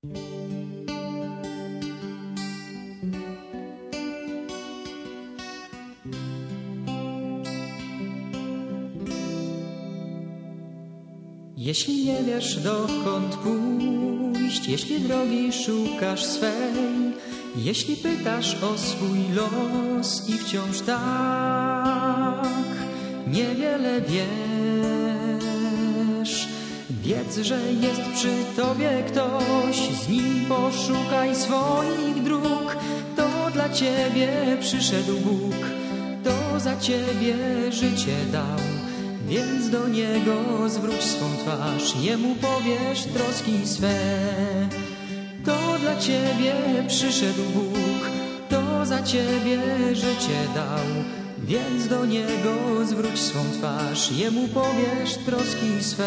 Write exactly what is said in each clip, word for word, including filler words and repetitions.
Jeśli nie wiesz, dokąd pójść, jeśli drogi szukasz swej, jeśli pytasz o swój los i wciąż tak niewiele wiesz, wiedz, że jest przy tobie ktoś, z nim poszukaj swoich dróg. To dla ciebie przyszedł Bóg, to za ciebie życie dał. Więc do Niego zwróć swą twarz, Jemu powiesz troski swe. To dla Ciebie przyszedł Bóg, to za Ciebie życie dał. Więc do Niego zwróć swą twarz, Jemu powiesz troski swe.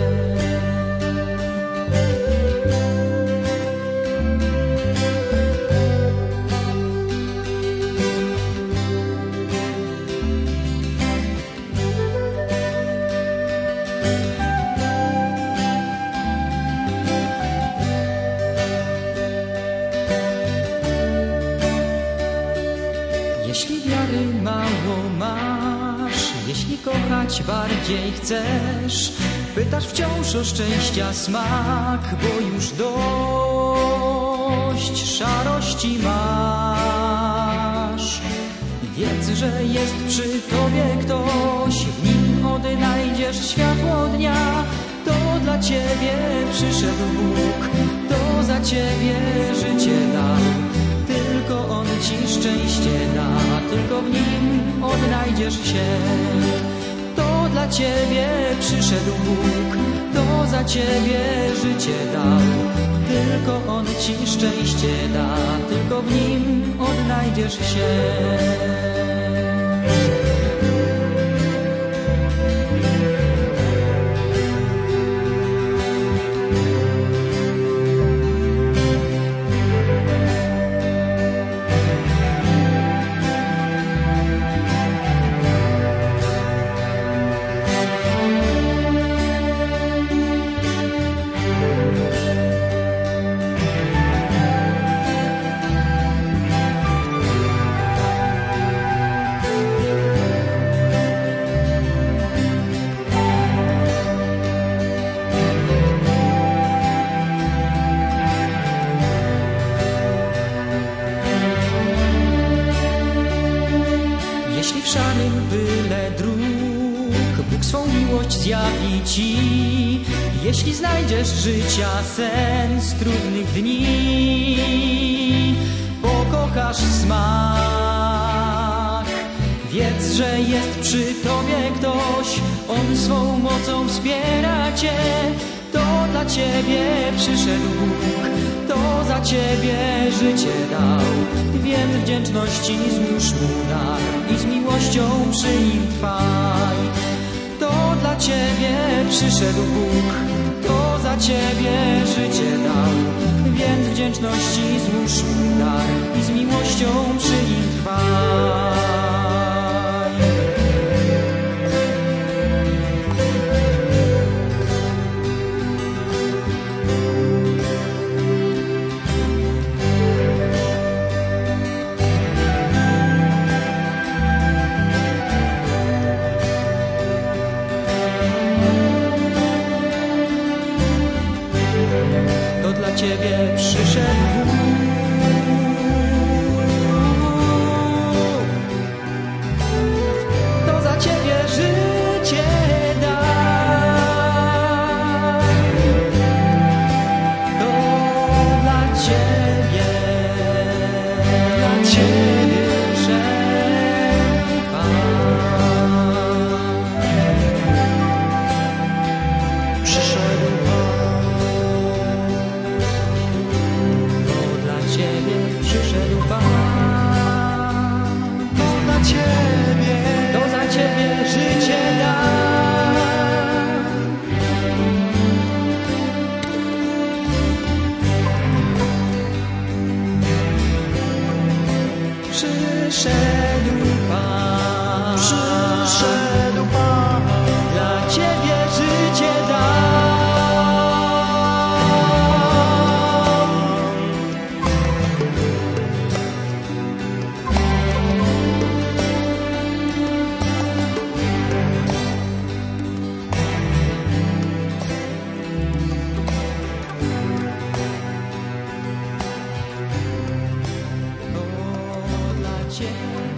Jeśli wiary mało masz, jeśli kochać bardziej chcesz, pytasz wciąż o szczęścia smak, bo już dość szarości masz. Wiedz, że jest przy tobie ktoś, w nim odnajdziesz światło dnia. To dla ciebie przyszedł Bóg, to za ciebie życie dał. Tylko On ci szczęście da, tylko w Nim odnajdziesz się. To dla ciebie przyszedł Bóg, to za ciebie życie dał. Tylko On ci szczęście da, tylko w Nim odnajdziesz się. Jeśli w szarym pyle dróg Bóg swą miłość zjawi ci, jeśli znajdziesz życia sens trudnych dni, pokochasz smak. Wiedz, że jest przy tobie ktoś, On swą mocą wspiera cię. To dla ciebie przyszedł Bóg, to za ciebie życie dał. Więc wdzięczności złóż Mu dar i z miłością przy Nim trwaj. To dla ciebie przyszedł Bóg, to za ciebie życie dał. Więc wdzięczności złóż Mu dar i z miłością przy Nim trwaj. To dla ciebie przyszedł Bóg, to za ciebie życie da. To dla ciebie, dla ciebie przyszedł Pan. Przyszedł Pan. świecie